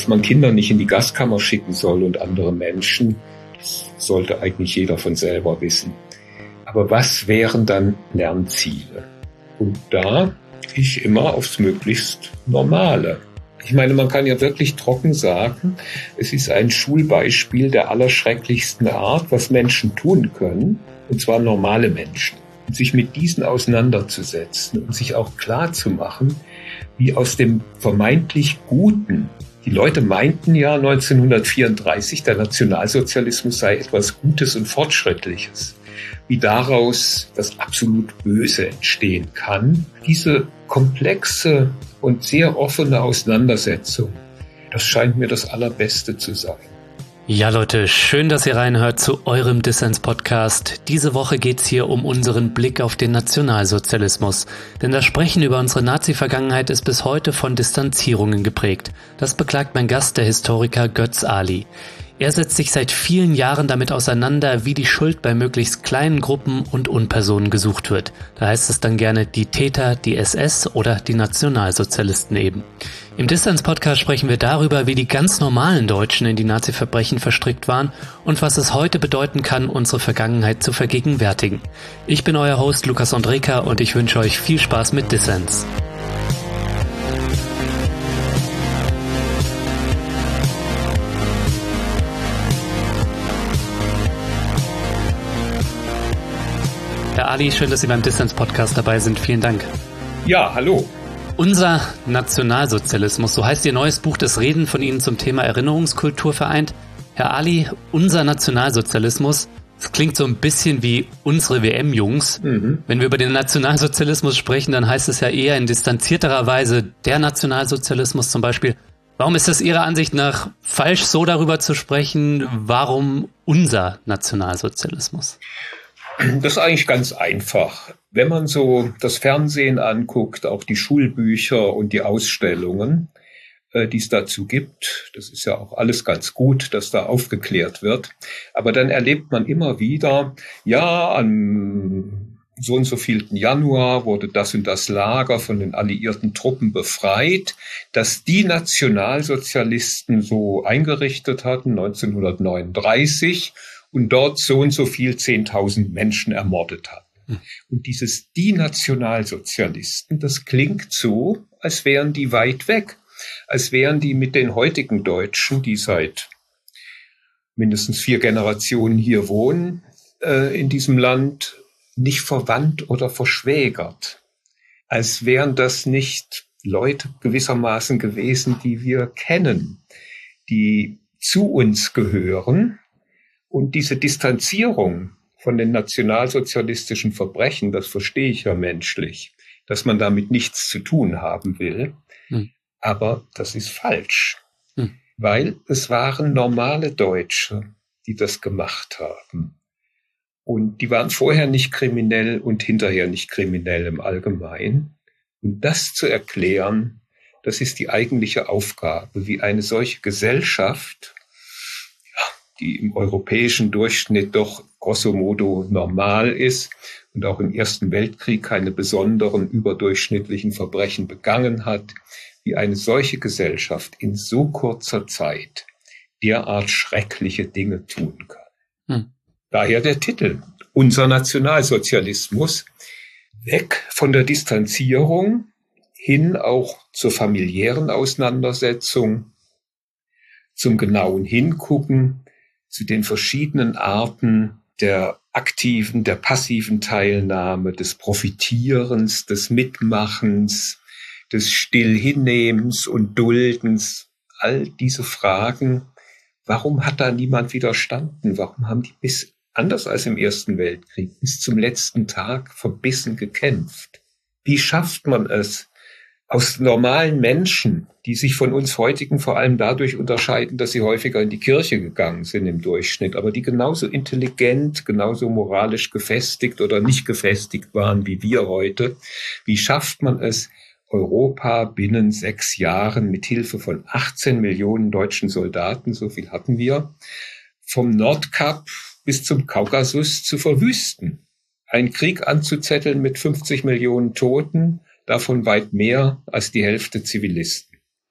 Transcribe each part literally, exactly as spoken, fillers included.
dass man Kinder nicht in die Gaskammer schicken soll und andere Menschen, das sollte eigentlich jeder von selber wissen. Aber was wären dann Lernziele? Und da gehe ich immer aufs möglichst Normale. Ich meine, man kann ja wirklich trocken sagen, es ist ein Schulbeispiel der allerschrecklichsten Art, was Menschen tun können, und zwar normale Menschen. Und sich mit diesen auseinanderzusetzen und sich auch klar zu machen, wie aus dem vermeintlich Guten, die Leute meinten ja neunzehnhundertvierunddreißig, der Nationalsozialismus sei etwas Gutes und Fortschrittliches, wie daraus das absolut Böse entstehen kann. Diese komplexe und sehr offene Auseinandersetzung, das scheint mir das Allerbeste zu sein. Ja Leute, schön, dass ihr reinhört zu eurem Dissens-Podcast. Diese Woche geht's hier um unseren Blick auf den Nationalsozialismus. Denn das Sprechen über unsere Nazi-Vergangenheit ist bis heute von Distanzierungen geprägt. Das beklagt mein Gast, der Historiker Götz Ali. Er setzt sich seit vielen Jahren damit auseinander, wie die Schuld bei möglichst kleinen Gruppen und Unpersonen gesucht wird. Da heißt es dann gerne die Täter, die S S oder die Nationalsozialisten eben. Im Dissens-Podcast sprechen wir darüber, wie die ganz normalen Deutschen in die Nazi-Verbrechen verstrickt waren und was es heute bedeuten kann, unsere Vergangenheit zu vergegenwärtigen. Ich bin euer Host Lukas Andreka und ich wünsche euch viel Spaß mit Dissens. Herr Ali, schön, dass Sie beim Dissens-Podcast dabei sind. Vielen Dank. Ja, hallo. Unser Nationalsozialismus, so heißt Ihr neues Buch, das Reden von Ihnen zum Thema Erinnerungskultur vereint. Herr Ali, unser Nationalsozialismus, das klingt so ein bisschen wie unsere W M-Jungs. Mhm. Wenn wir über den Nationalsozialismus sprechen, dann heißt es ja eher in distanzierterer Weise der Nationalsozialismus zum Beispiel. Warum ist es Ihrer Ansicht nach falsch, so darüber zu sprechen? Warum unser Nationalsozialismus? Das ist eigentlich ganz einfach. Wenn man so das Fernsehen anguckt, auch die Schulbücher und die Ausstellungen, äh, die es dazu gibt, das ist ja auch alles ganz gut, dass da aufgeklärt wird. Aber dann erlebt man immer wieder, ja, am so und so vielten Januar wurde das und das Lager von den alliierten Truppen befreit, dass die Nationalsozialisten so eingerichtet hatten, neunzehnhundertneununddreißig, und dort so und so viel zehntausend Menschen ermordet hatten. Und dieses die Nationalsozialisten, das klingt so, als wären die weit weg, als wären die mit den heutigen Deutschen, die seit mindestens vier Generationen hier wohnen, äh, in diesem Land, nicht verwandt oder verschwägert. Als wären das nicht Leute gewissermaßen gewesen, die wir kennen, die zu uns gehören. Und diese Distanzierung von den nationalsozialistischen Verbrechen, das verstehe ich ja menschlich, dass man damit nichts zu tun haben will. Hm. Aber das ist falsch, hm. weil es waren normale Deutsche, die das gemacht haben. Und die waren vorher nicht kriminell und hinterher nicht kriminell im Allgemeinen. Und das zu erklären, das ist die eigentliche Aufgabe, wie eine solche Gesellschaft, die im europäischen Durchschnitt doch grosso modo normal ist und auch im Ersten Weltkrieg keine besonderen überdurchschnittlichen Verbrechen begangen hat, wie eine solche Gesellschaft in so kurzer Zeit derart schreckliche Dinge tun kann. Hm. Daher der Titel, unser Nationalsozialismus, weg von der Distanzierung hin auch zur familiären Auseinandersetzung, zum genauen Hingucken, zu den verschiedenen Arten der aktiven, der passiven Teilnahme, des Profitierens, des Mitmachens, des Stillhinnehmens und Duldens. All diese Fragen, warum hat da niemand widerstanden? Warum haben die bis, anders als im Ersten Weltkrieg, bis zum letzten Tag verbissen gekämpft? Wie schafft man es, aus normalen Menschen, die sich von uns heutigen vor allem dadurch unterscheiden, dass sie häufiger in die Kirche gegangen sind im Durchschnitt, aber die genauso intelligent, genauso moralisch gefestigt oder nicht gefestigt waren wie wir heute. Wie schafft man es, Europa binnen sechs Jahren mit Hilfe von achtzehn Millionen deutschen Soldaten, so viel hatten wir, vom Nordkap bis zum Kaukasus zu verwüsten? Einen Krieg anzuzetteln mit fünfzig Millionen Toten, davon weit mehr als die Hälfte Zivilisten.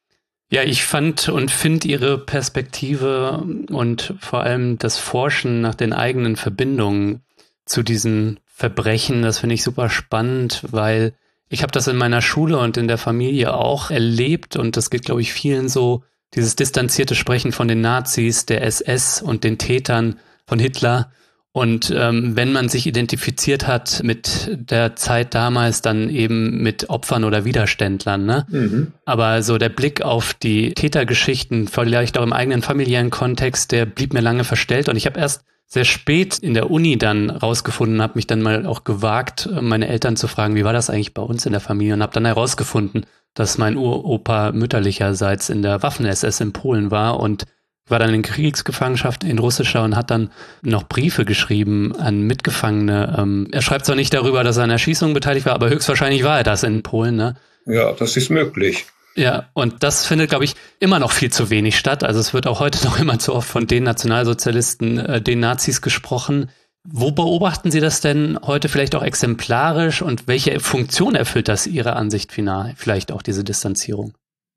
Ja, ich fand und finde Ihre Perspektive und vor allem das Forschen nach den eigenen Verbindungen zu diesen Verbrechen, das finde ich super spannend, weil ich habe das in meiner Schule und in der Familie auch erlebt und das geht, glaube ich, vielen so, dieses distanzierte Sprechen von den Nazis, der S S und den Tätern von Hitler. Und ähm, wenn man sich identifiziert hat mit der Zeit damals, dann eben mit Opfern oder Widerständlern, ne? Mhm. Aber so der Blick auf die Tätergeschichten, vielleicht auch im eigenen familiären Kontext, der blieb mir lange verstellt. Und ich habe erst sehr spät in der Uni dann rausgefunden, habe mich dann mal auch gewagt, meine Eltern zu fragen, wie war das eigentlich bei uns in der Familie? Und habe dann herausgefunden, dass mein Uropa mütterlicherseits in der Waffen-S S in Polen war und war dann in Kriegsgefangenschaft in russischer und hat dann noch Briefe geschrieben an Mitgefangene. Ähm, er schreibt zwar nicht darüber, dass er an Erschießungen beteiligt war, aber höchstwahrscheinlich war er das in Polen, ne? Ja, das ist möglich. Ja, und das findet, glaube ich, immer noch viel zu wenig statt. Also es wird auch heute noch immer zu oft von den Nationalsozialisten, äh, den Nazis gesprochen. Wo beobachten Sie das denn heute vielleicht auch exemplarisch und welche Funktion erfüllt das Ihrer Ansicht final? Vielleicht auch diese Distanzierung?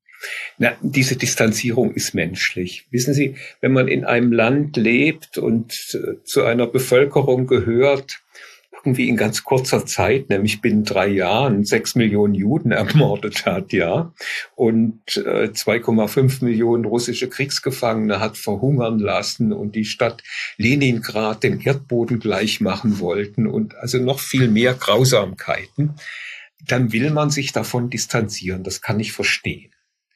Na, diese Distanzierung ist menschlich. Wissen Sie, wenn man in einem Land lebt und äh, zu einer Bevölkerung gehört, irgendwie in ganz kurzer Zeit, nämlich binnen drei Jahren, sechs Millionen Juden ermordet hat, ja, und äh, zwei Komma fünf Millionen russische Kriegsgefangene hat verhungern lassen und die Stadt Leningrad dem Erdboden gleich machen wollten und also noch viel mehr Grausamkeiten, dann will man sich davon distanzieren. Das kann ich verstehen.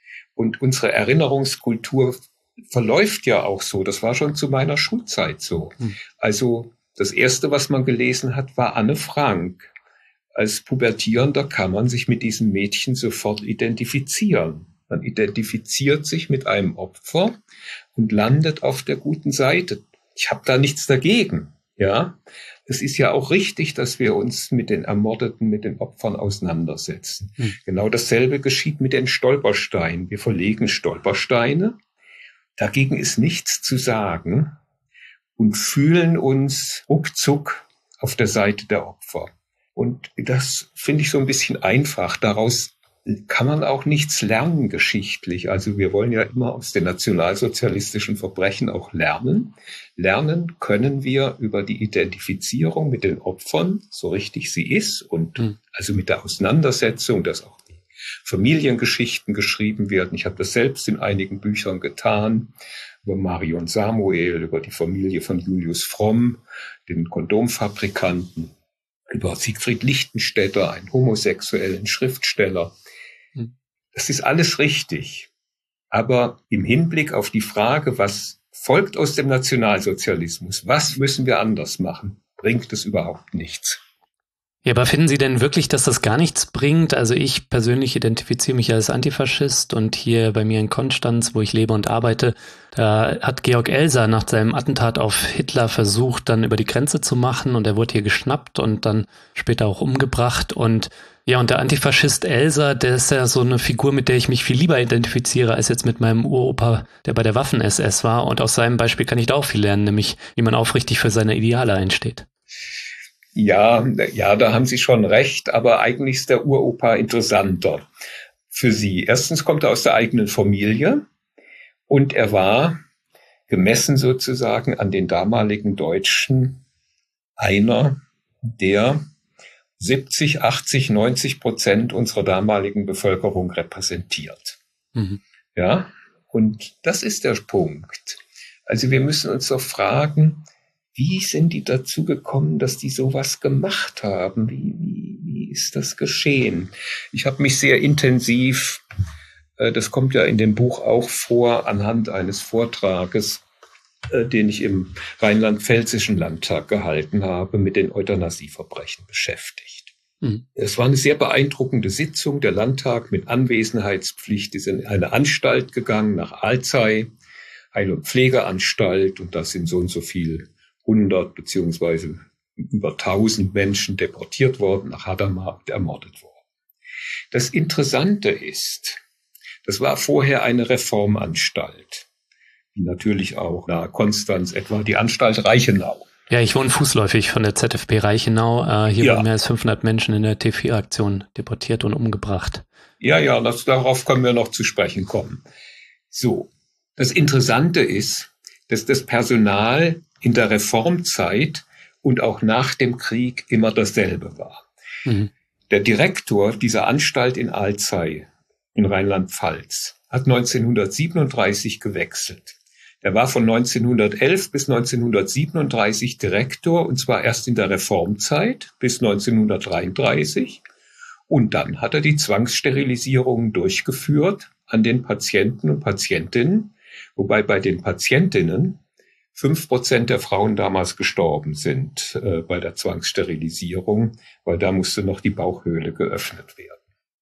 Und unsere Erinnerungskultur verläuft ja auch so. Das war schon zu meiner Schulzeit so. Hm. Also das Erste, was man gelesen hat, war Anne Frank. Als Pubertierender kann man sich mit diesem Mädchen sofort identifizieren. Man identifiziert sich mit einem Opfer und landet auf der guten Seite. Ich habe da nichts dagegen. Ja, es ist ja auch richtig, dass wir uns mit den Ermordeten, mit den Opfern auseinandersetzen. Hm. Genau dasselbe geschieht mit den Stolpersteinen. Wir verlegen Stolpersteine. Dagegen ist nichts zu sagen und fühlen uns ruckzuck auf der Seite der Opfer. Und das finde ich so ein bisschen einfach. Daraus kann man auch nichts lernen geschichtlich. Also wir wollen ja immer aus den nationalsozialistischen Verbrechen auch lernen. Lernen können wir über die Identifizierung mit den Opfern, so richtig sie ist, und mhm. also mit der Auseinandersetzung, dass auch die Familiengeschichten geschrieben werden. Ich habe das selbst in einigen Büchern getan, über Marion Samuel, über die Familie von Julius Fromm, den Kondomfabrikanten, über Siegfried Lichtenstädter, einen homosexuellen Schriftsteller. Das ist alles richtig. Aber im Hinblick auf die Frage, was folgt aus dem Nationalsozialismus, was müssen wir anders machen, bringt es überhaupt nichts. Ja, aber finden Sie denn wirklich, dass das gar nichts bringt? Also ich persönlich identifiziere mich als Antifaschist und hier bei mir in Konstanz, wo ich lebe und arbeite, da hat Georg Elser nach seinem Attentat auf Hitler versucht, dann über die Grenze zu machen und er wurde hier geschnappt und dann später auch umgebracht und ja, und der Antifaschist Elser, der ist ja so eine Figur, mit der ich mich viel lieber identifiziere, als jetzt mit meinem Uropa, der bei der Waffen-S S war. Und aus seinem Beispiel kann ich da auch viel lernen, nämlich wie man aufrichtig für seine Ideale einsteht. Ja, ja, da haben Sie schon recht, aber eigentlich ist der Uropa interessanter für Sie. Erstens kommt er aus der eigenen Familie und er war, gemessen sozusagen an den damaligen Deutschen, einer der siebzig, achtzig, neunzig Prozent unserer damaligen Bevölkerung repräsentiert. Mhm. Ja, und das ist der Punkt. Also wir müssen uns doch fragen, wie sind die dazu gekommen, dass die sowas gemacht haben? Wie, wie, wie ist das geschehen? Ich habe mich sehr intensiv, äh, das kommt ja in dem Buch auch vor, anhand eines Vortrages, äh, den ich im Rheinland-Pfälzischen Landtag gehalten habe, mit den Euthanasieverbrechen beschäftigt. Mhm. Es war eine sehr beeindruckende Sitzung. Der Landtag mit Anwesenheitspflicht ist in eine Anstalt gegangen, nach Alzey, Heil- und Pflegeanstalt, und da sind so und so viel hundert beziehungsweise über tausend Menschen deportiert worden, nach Hadamar und ermordet worden. Das Interessante ist, das war vorher eine Reformanstalt, wie natürlich auch nahe Konstanz etwa die Anstalt Reichenau. Ja, ich wohne fußläufig von der Z F B Reichenau. Äh, hier Ja. wurden mehr als fünfhundert Menschen in der T vier Aktion deportiert und umgebracht. Ja, ja, das, darauf können wir noch zu sprechen kommen. So, das Interessante ist, dass das Personal in der Reformzeit und auch nach dem Krieg immer dasselbe war. Mhm. Der Direktor dieser Anstalt in Alzey in Rheinland-Pfalz hat neunzehnhundertsiebenunddreißig gewechselt. Er war von neunzehnhundertelf bis neunzehnhundertsiebenunddreißig Direktor, und zwar erst in der Reformzeit bis neunzehnhundertdreiunddreißig. Und dann hat er die Zwangssterilisierungen durchgeführt an den Patienten und Patientinnen, wobei bei den Patientinnen fünf Prozent der Frauen damals gestorben sind äh, bei der Zwangssterilisierung, weil da musste noch die Bauchhöhle geöffnet werden.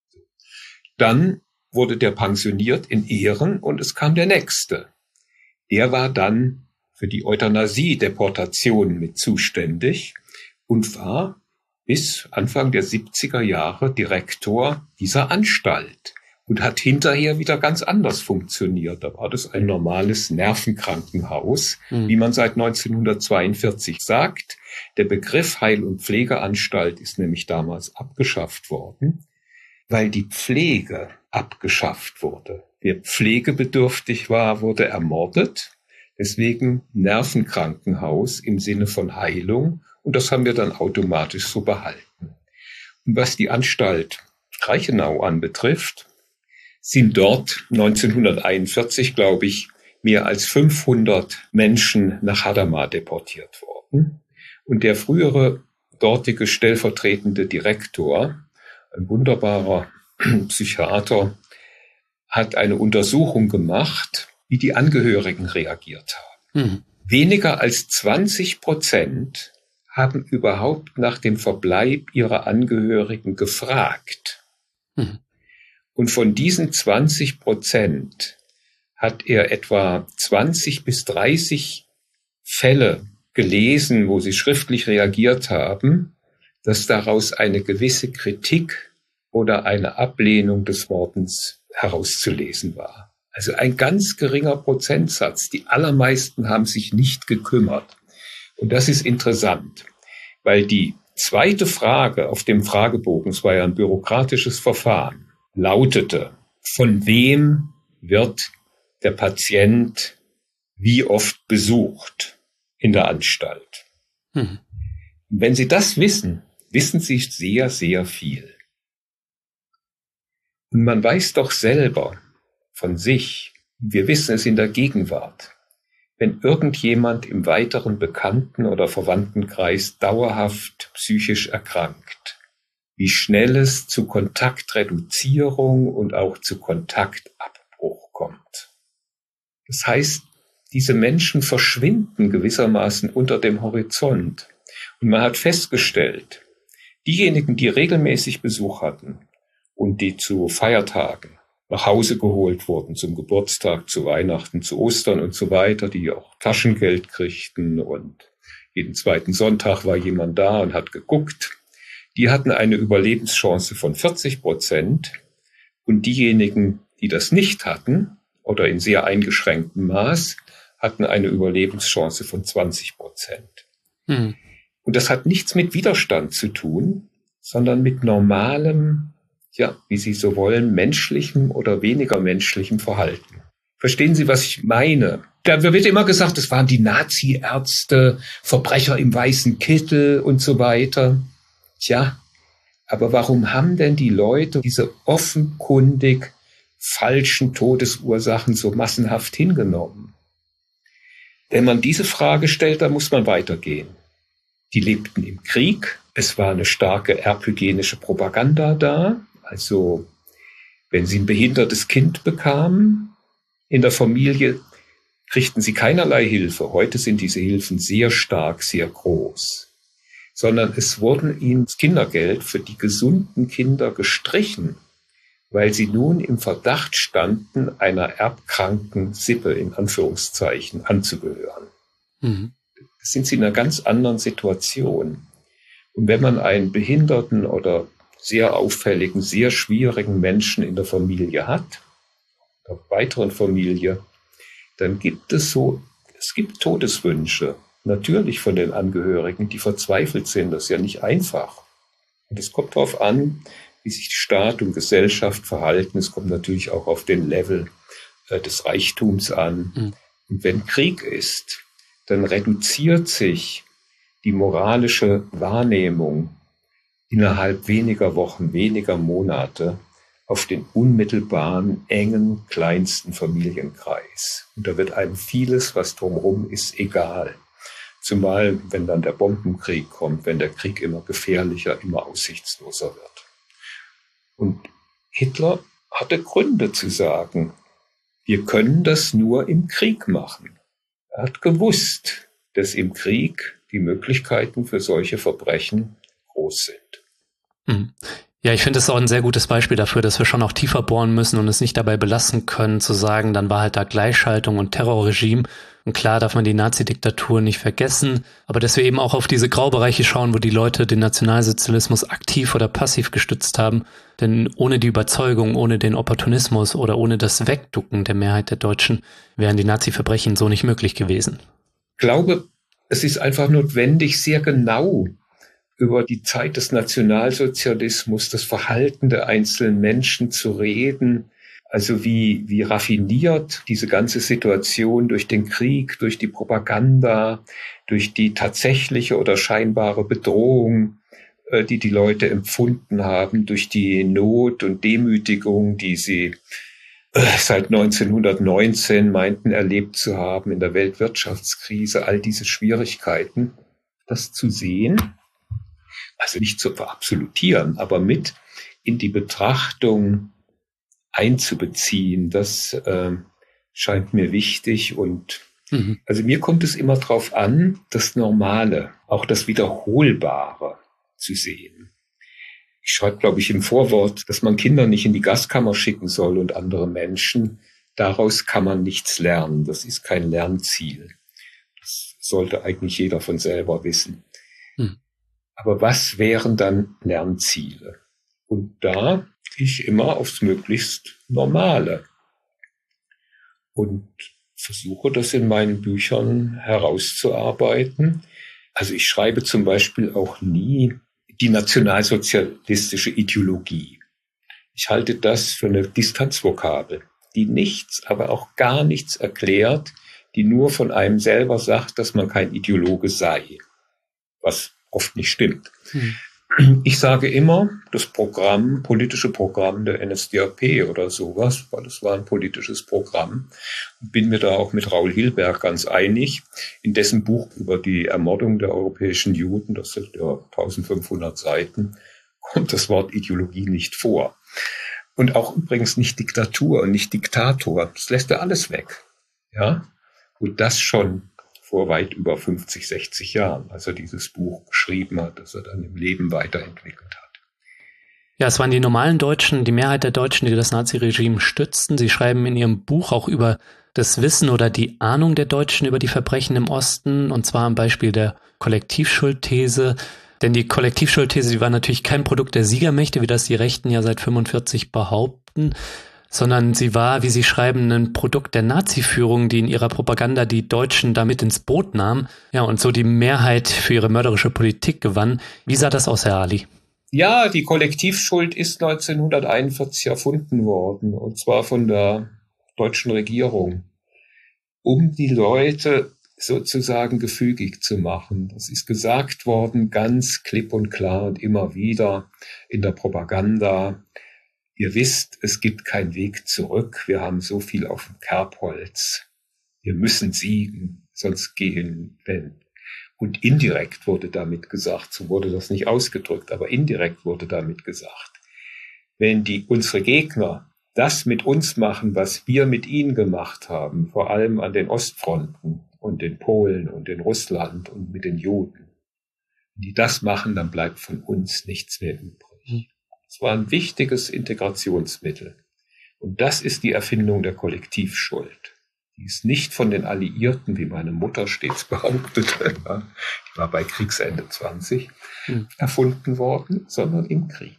Dann wurde der pensioniert in Ehren und es kam der Nächste. Er war dann für die Euthanasie-Deportation mit zuständig und war bis Anfang der siebziger Jahre Direktor dieser Anstalt und hat hinterher wieder ganz anders funktioniert. Da war das ein normales Nervenkrankenhaus, mhm. wie man seit neunzehnhundertzweiundvierzig sagt. Der Begriff Heil- und Pflegeanstalt ist nämlich damals abgeschafft worden, weil die Pflege abgeschafft wurde. Wer pflegebedürftig war, wurde ermordet. Deswegen Nervenkrankenhaus im Sinne von Heilung. Und das haben wir dann automatisch so behalten. Und was die Anstalt Reichenau anbetrifft, sind dort neunzehnhunderteinundvierzig, glaube ich, mehr als fünfhundert Menschen nach Hadamar deportiert worden. Und der frühere dortige stellvertretende Direktor, ein wunderbarer Psychiater, hat eine Untersuchung gemacht, wie die Angehörigen reagiert haben. Mhm. Weniger als zwanzig Prozent haben überhaupt nach dem Verbleib ihrer Angehörigen gefragt. Mhm. Und von diesen zwanzig Prozent hat er etwa zwanzig bis dreißig Fälle gelesen, wo sie schriftlich reagiert haben, dass daraus eine gewisse Kritik oder eine Ablehnung des Mordens herauszulesen war. Also ein ganz geringer Prozentsatz. Die allermeisten haben sich nicht gekümmert. Und das ist interessant, weil die zweite Frage auf dem Fragebogen, es war ja ein bürokratisches Verfahren, lautete: Von wem wird der Patient wie oft besucht in der Anstalt? Mhm. Wenn Sie das wissen, wissen Sie sehr, sehr viel. Und man weiß doch selber von sich, wir wissen es in der Gegenwart, wenn irgendjemand im weiteren Bekannten- oder Verwandtenkreis dauerhaft psychisch erkrankt, wie schnell es zu Kontaktreduzierung und auch zu Kontaktabbruch kommt. Das heißt, diese Menschen verschwinden gewissermaßen unter dem Horizont. Und man hat festgestellt, diejenigen, die regelmäßig Besuch hatten und die zu Feiertagen nach Hause geholt wurden, zum Geburtstag, zu Weihnachten, zu Ostern und so weiter, die auch Taschengeld kriegten und jeden zweiten Sonntag war jemand da und hat geguckt, die hatten eine Überlebenschance von vierzig Prozent und diejenigen, die das nicht hatten oder in sehr eingeschränktem Maß, hatten eine Überlebenschance von zwanzig Prozent. Hm. Und das hat nichts mit Widerstand zu tun, sondern mit normalem, ja, wie Sie so wollen, menschlichem oder weniger menschlichem Verhalten. Verstehen Sie, was ich meine? Da wird immer gesagt, es waren die Nazi-Ärzte, Verbrecher im weißen Kittel und so weiter. Tja, aber warum haben denn die Leute diese offenkundig falschen Todesursachen so massenhaft hingenommen? Wenn man diese Frage stellt, dann muss man weitergehen. Die lebten im Krieg, es war eine starke erbhygienische Propaganda da. Also, wenn sie ein behindertes Kind bekamen in der Familie, kriegten sie keinerlei Hilfe. Heute sind diese Hilfen sehr stark, sehr groß. Sondern es wurden ihnen das Kindergeld für die gesunden Kinder gestrichen, weil sie nun im Verdacht standen, einer erbkranken Sippe in Anführungszeichen anzugehören. Mhm. Das sind sie in einer ganz anderen Situation. Und wenn man einen behinderten oder sehr auffälligen, sehr schwierigen Menschen in der Familie hat, der weiteren Familie, dann gibt es so, es gibt Todeswünsche. natürlich von den Angehörigen, die verzweifelt sind. Das ist ja nicht einfach. Und es kommt darauf an, wie sich Staat und Gesellschaft verhalten. Es kommt natürlich auch auf den Level äh, des Reichtums an. Mhm. Und wenn Krieg ist, dann reduziert sich die moralische Wahrnehmung innerhalb weniger Wochen, weniger Monate auf den unmittelbaren, engen, kleinsten Familienkreis. Und da wird einem vieles, was drumherum ist, egal. Zumal, wenn dann der Bombenkrieg kommt, wenn der Krieg immer gefährlicher, immer aussichtsloser wird. Und Hitler hatte Gründe zu sagen, wir können das nur im Krieg machen. Er hat gewusst, dass im Krieg die Möglichkeiten für solche Verbrechen groß sind. Hm. Ja, ich finde es auch ein sehr gutes Beispiel dafür, dass wir schon auch tiefer bohren müssen und es nicht dabei belassen können, zu sagen, dann war halt da Gleichschaltung und Terrorregime. Und klar darf man die Nazi-Diktatur nicht vergessen, aber dass wir eben auch auf diese Graubereiche schauen, wo die Leute den Nationalsozialismus aktiv oder passiv gestützt haben. Denn ohne die Überzeugung, ohne den Opportunismus oder ohne das Wegducken der Mehrheit der Deutschen wären die Nazi-Verbrechen so nicht möglich gewesen. Ich glaube, es ist einfach notwendig, sehr genau über die Zeit des Nationalsozialismus, das Verhalten der einzelnen Menschen zu reden, also wie, wie raffiniert diese ganze Situation durch den Krieg, durch die Propaganda, durch die tatsächliche oder scheinbare Bedrohung, äh, die die Leute empfunden haben, durch die Not und Demütigung, die sie äh, seit neunzehnhundertneunzehn meinten erlebt zu haben in der Weltwirtschaftskrise, all diese Schwierigkeiten, das zu sehen, also nicht zu verabsolutieren, aber mit in die Betrachtung einzubeziehen, das äh, scheint mir wichtig. Und mhm. also mir kommt es immer darauf an, das Normale, auch das Wiederholbare zu sehen. Ich schreibe, glaube ich, im Vorwort, dass man Kinder nicht in die Gaskammer schicken soll und andere Menschen. Daraus kann man nichts lernen. Das ist kein Lernziel. Das sollte eigentlich jeder von selber wissen. Mhm. Aber was wären dann Lernziele? Und da gehe ich immer aufs möglichst Normale und versuche das in meinen Büchern herauszuarbeiten. Also ich schreibe zum Beispiel auch nie die nationalsozialistische Ideologie. Ich halte das für eine Distanzvokabel, die nichts, aber auch gar nichts erklärt, die nur von einem selber sagt, dass man kein Ideologe sei, was oft nicht stimmt. Hm. Ich sage immer, das Programm, politische Programm der N S D A P oder sowas, weil es war ein politisches Programm, bin mir da auch mit Raoul Hilberg ganz einig. In dessen Buch über die Ermordung der europäischen Juden, das sind ja eintausendfünfhundert Seiten, kommt das Wort Ideologie nicht vor. Und auch übrigens nicht Diktatur und nicht Diktator. Das lässt er alles weg. Ja? Und das schon vor weit über fünfzig, sechzig Jahren, als er dieses Buch geschrieben hat, das er dann im Leben weiterentwickelt hat. Ja, es waren die normalen Deutschen, die Mehrheit der Deutschen, die das Naziregime stützten. Sie schreiben in ihrem Buch auch über das Wissen oder die Ahnung der Deutschen über die Verbrechen im Osten, und zwar am Beispiel der Kollektivschuldthese. Denn die Kollektivschuldthese, die war natürlich kein Produkt der Siegermächte, wie das die Rechten ja seit fünfundvierzig behaupten, sondern sie war, wie Sie schreiben, ein Produkt der Nazi-Führung, die in ihrer Propaganda die Deutschen damit ins Boot nahm, ja, und so die Mehrheit für ihre mörderische Politik gewann. Wie sah das aus, Herr Ali? Ja, die Kollektivschuld ist neunzehnhunderteinundvierzig erfunden worden, und zwar von der deutschen Regierung, um die Leute sozusagen gefügig zu machen. Das ist gesagt worden, ganz klipp und klar und immer wieder in der Propaganda. Ihr wisst, es gibt keinen Weg zurück. Wir haben so viel auf dem Kerbholz. Wir müssen siegen, sonst gehen wir. Und indirekt wurde damit gesagt, so wurde das nicht ausgedrückt, aber indirekt wurde damit gesagt, wenn die unsere Gegner das mit uns machen, was wir mit ihnen gemacht haben, vor allem an den Ostfronten und in Polen und in Russland und mit den Juden, wenn die das machen, dann bleibt von uns nichts mehr übrig. Es war ein wichtiges Integrationsmittel. Und das ist die Erfindung der Kollektivschuld. Die ist nicht von den Alliierten, wie meine Mutter stets behauptete, die war bei Kriegsende zwanzig, hm. erfunden worden, sondern im Krieg.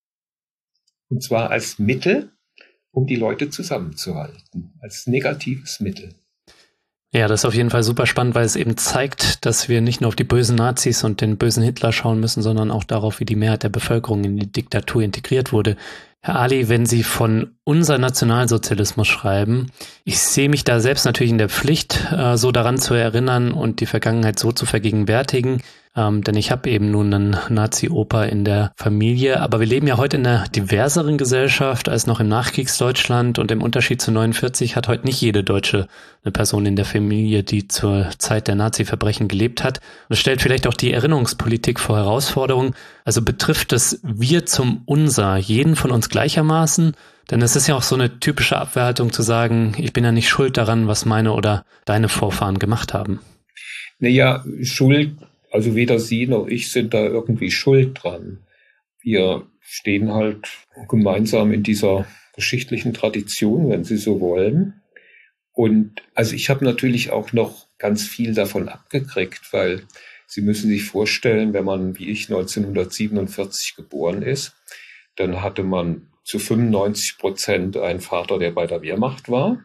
Und zwar als Mittel, um die Leute zusammenzuhalten, als negatives Mittel. Ja, das ist auf jeden Fall super spannend, weil es eben zeigt, dass wir nicht nur auf die bösen Nazis und den bösen Hitler schauen müssen, sondern auch darauf, wie die Mehrheit der Bevölkerung in die Diktatur integriert wurde. Herr Ali, wenn Sie von unser Nationalsozialismus schreiben, ich sehe mich da selbst natürlich in der Pflicht, äh, so daran zu erinnern und die Vergangenheit so zu vergegenwärtigen, ähm, denn ich habe eben nun einen Nazi-Opa in der Familie, aber wir leben ja heute in einer diverseren Gesellschaft als noch im Nachkriegsdeutschland und im Unterschied zu neunundvierzig hat heute nicht jede Deutsche eine Person in der Familie, die zur Zeit der Nazi-Verbrechen gelebt hat. Und es stellt vielleicht auch die Erinnerungspolitik vor Herausforderungen. Also betrifft es wir zum Unser jeden von uns gleichermaßen? Denn es ist ja auch so eine typische Abwehrhaltung zu sagen, ich bin ja nicht schuld daran, was meine oder deine Vorfahren gemacht haben. Naja, Schuld, also weder Sie noch ich sind da irgendwie schuld dran. Wir stehen halt gemeinsam in dieser geschichtlichen Tradition, wenn Sie so wollen. Und also ich habe natürlich auch noch ganz viel davon abgekriegt, weil Sie müssen sich vorstellen, wenn man wie ich neunzehnhundertsiebenundvierzig geboren ist, dann hatte man zu fünfundneunzig Prozent einen Vater, der bei der Wehrmacht war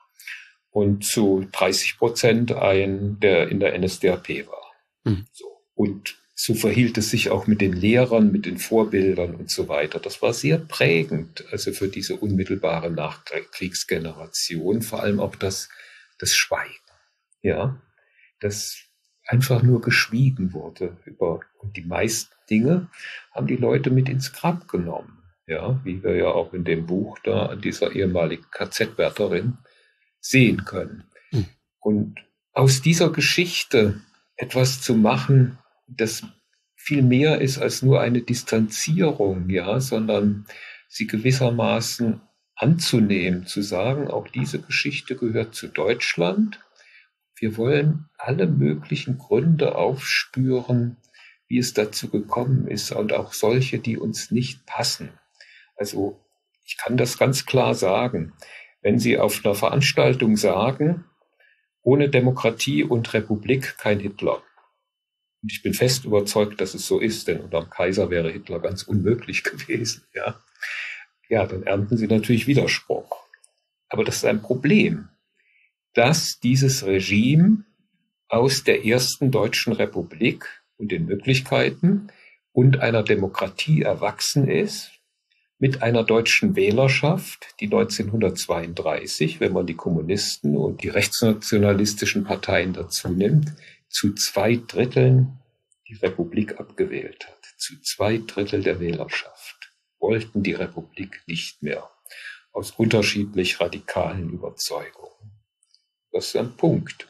und zu dreißig Prozent einen, der in der N S D A P war. Mhm. So. Und so verhielt es sich auch mit den Lehrern, mit den Vorbildern und so weiter. Das war sehr prägend, also für diese unmittelbare Nachkriegsgeneration, vor allem auch das, das Schweigen, ja, das einfach nur geschwiegen wurde über, und die meisten Dinge haben die Leute mit ins Grab genommen, ja, wie wir ja auch in dem Buch da an dieser ehemaligen K Z-Wärterin sehen können. Mhm. Und aus dieser Geschichte etwas zu machen, das viel mehr ist als nur eine Distanzierung, ja, sondern sie gewissermaßen anzunehmen, zu sagen, auch diese Geschichte gehört zu Deutschland. Wir wollen alle möglichen Gründe aufspüren, wie es dazu gekommen ist und auch solche, die uns nicht passen. Also ich kann das ganz klar sagen. Wenn Sie auf einer Veranstaltung sagen, ohne Demokratie und Republik kein Hitler. Und ich bin fest überzeugt, dass es so ist, denn unter dem Kaiser wäre Hitler ganz unmöglich gewesen. Ja, ja, dann ernten Sie natürlich Widerspruch. Aber das ist ein Problem, dass dieses Regime aus der ersten Deutschen Republik und den Möglichkeiten und einer Demokratie erwachsen ist, mit einer deutschen Wählerschaft, die neunzehnhundertzweiunddreißig, wenn man die Kommunisten und die rechtsnationalistischen Parteien dazu nimmt, zu zwei Dritteln die Republik abgewählt hat. Zu zwei Drittel der Wählerschaft wollten die Republik nicht mehr, aus unterschiedlich radikalen Überzeugungen. Das ist ein Punkt,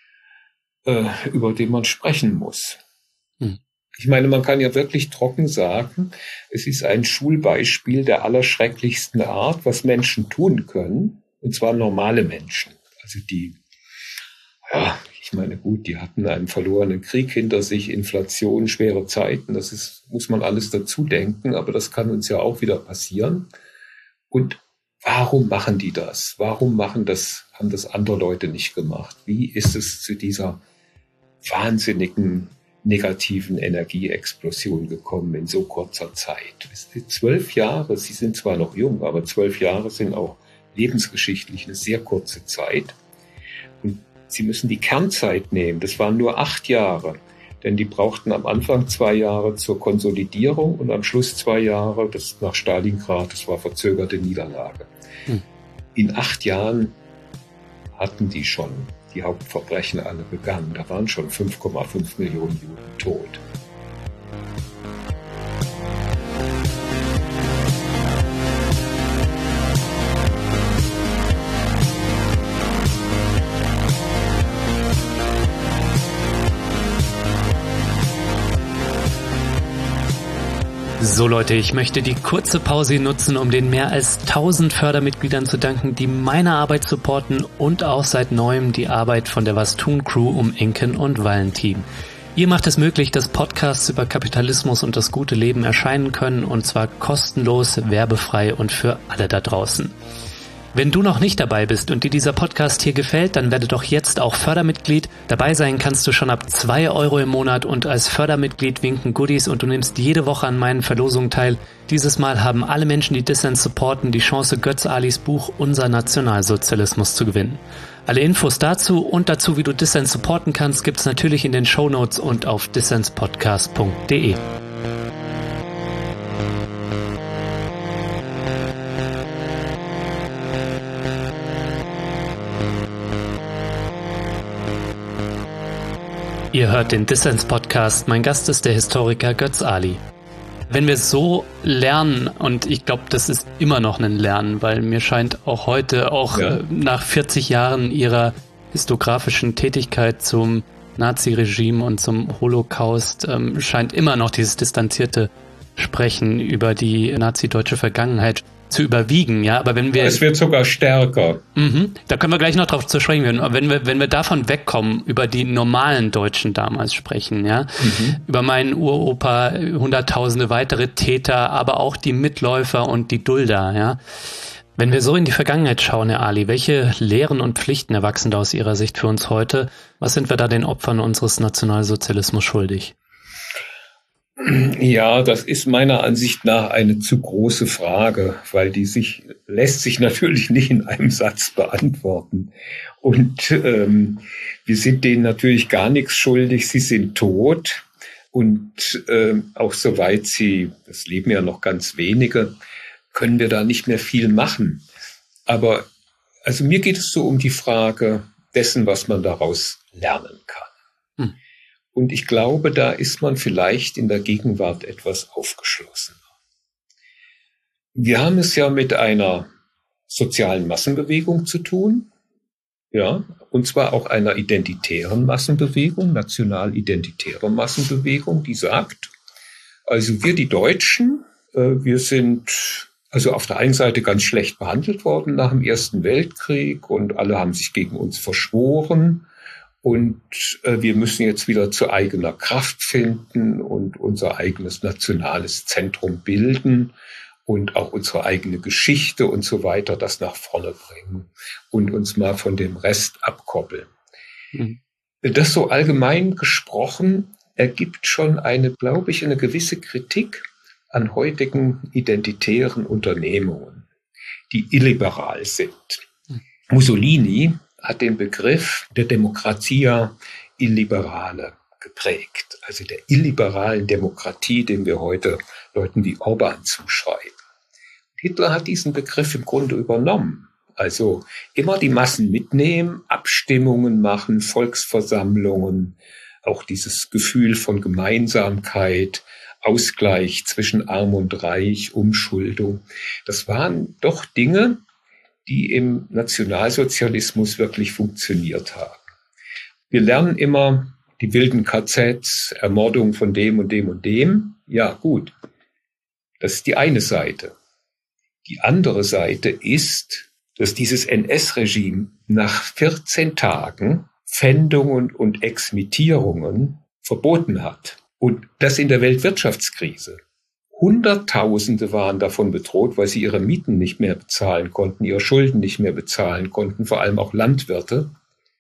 äh, über den man sprechen muss. Hm. Ich meine, man kann ja wirklich trocken sagen, es ist ein Schulbeispiel der allerschrecklichsten Art, was Menschen tun können, und zwar normale Menschen. Also die, ja, ich meine, gut, die hatten einen verlorenen Krieg hinter sich, Inflation, schwere Zeiten, das ist, muss man alles dazu denken, aber das kann uns ja auch wieder passieren. Und warum machen die das? Warum machen das, haben das andere Leute nicht gemacht? Wie ist es zu dieser wahnsinnigen negativen Energieexplosion gekommen in so kurzer Zeit? Zwölf Jahre, Sie sind zwar noch jung, aber zwölf Jahre sind auch lebensgeschichtlich eine sehr kurze Zeit. Und Sie müssen die Kernzeit nehmen. Das waren nur acht Jahre, denn die brauchten am Anfang zwei Jahre zur Konsolidierung und am Schluss zwei Jahre, das nach Stalingrad, das war verzögerte Niederlage. Hm. In acht Jahren hatten die schon die Hauptverbrechen alle begangen. Da waren schon fünf Komma fünf Millionen Juden tot. So Leute, ich möchte die kurze Pause nutzen, um den mehr als tausend Fördermitgliedern zu danken, die meine Arbeit supporten und auch seit neuem die Arbeit von der Was tun Crew um Enken und Valentin. Ihr macht es möglich, dass Podcasts über Kapitalismus und das gute Leben erscheinen können, und zwar kostenlos, werbefrei und für alle da draußen. Wenn du noch nicht dabei bist und dir dieser Podcast hier gefällt, dann werde doch jetzt auch Fördermitglied. Dabei sein kannst du schon ab zwei Euro im Monat und als Fördermitglied winken Goodies und du nimmst jede Woche an meinen Verlosungen teil. Dieses Mal haben alle Menschen, die Dissens supporten, die Chance, Götz Alis Buch Unser Nationalsozialismus zu gewinnen. Alle Infos dazu und dazu, wie du Dissens supporten kannst, gibt's natürlich in den Shownotes und auf dissenspodcast punkt de. Ihr hört den Dissens-Podcast. Mein Gast ist der Historiker Götz Ali. Wenn wir so lernen, und ich glaube, das ist immer noch ein Lernen, weil mir scheint auch heute, auch ja. nach vierzig Jahren Ihrer historiografischen Tätigkeit zum Naziregime und zum Holocaust, ähm, scheint immer noch dieses distanzierte Sprechen über die nazi-deutsche Vergangenheit zu überwiegen, ja, aber wenn wir... Es wird sogar stärker. Mhm, da können wir gleich noch drauf zu sprechen werden, aber wenn wir, wenn wir davon wegkommen, über die normalen Deutschen damals sprechen, ja, mhm. über meinen Uropa, hunderttausende weitere Täter, aber auch die Mitläufer und die Dulder, ja. Wenn wir so in die Vergangenheit schauen, Herr Ali, welche Lehren und Pflichten erwachsen da aus Ihrer Sicht für uns heute? Was sind wir da den Opfern unseres Nationalsozialismus schuldig? Ja, das ist meiner Ansicht nach eine zu große Frage, weil die sich lässt sich natürlich nicht in einem Satz beantworten. Und ähm, wir sind denen natürlich gar nichts schuldig. Sie sind tot und ähm, auch soweit sie, das leben ja noch ganz wenige, können wir da nicht mehr viel machen. Aber also mir geht es so um die Frage dessen, was man daraus lernen kann. Hm. Und ich glaube, da ist man vielleicht in der Gegenwart etwas aufgeschlossener. Wir haben es ja mit einer sozialen Massenbewegung zu tun, ja, und zwar auch einer identitären Massenbewegung, national-identitäre Massenbewegung, die sagt, also wir die Deutschen, äh, wir sind also auf der einen Seite ganz schlecht behandelt worden nach dem Ersten Weltkrieg und alle haben sich gegen uns verschworen. Und äh, wir müssen jetzt wieder zu eigener Kraft finden und unser eigenes nationales Zentrum bilden und auch unsere eigene Geschichte und so weiter das nach vorne bringen und uns mal von dem Rest abkoppeln. Mhm. Das so allgemein gesprochen ergibt schon eine, glaube ich, eine gewisse Kritik an heutigen identitären Unternehmungen, die illiberal sind. Mhm. Mussolini hat den Begriff der Democratia Illiberale geprägt, also der illiberalen Demokratie, den wir heute Leuten wie Orban zuschreiben. Hitler hat diesen Begriff im Grunde übernommen, also immer die Massen mitnehmen, Abstimmungen machen, Volksversammlungen, auch dieses Gefühl von Gemeinsamkeit, Ausgleich zwischen Arm und Reich, Umschuldung. Das waren doch Dinge, die im Nationalsozialismus wirklich funktioniert haben. Wir lernen immer die wilden K Zs, Ermordung von dem und dem und dem. Ja, gut. Das ist die eine Seite. Die andere Seite ist, dass dieses N S-Regime nach vierzehn Tagen Pfändungen und Exmittierungen verboten hat. Und das in der Weltwirtschaftskrise. Hunderttausende waren davon bedroht, weil sie ihre Mieten nicht mehr bezahlen konnten, ihre Schulden nicht mehr bezahlen konnten, vor allem auch Landwirte,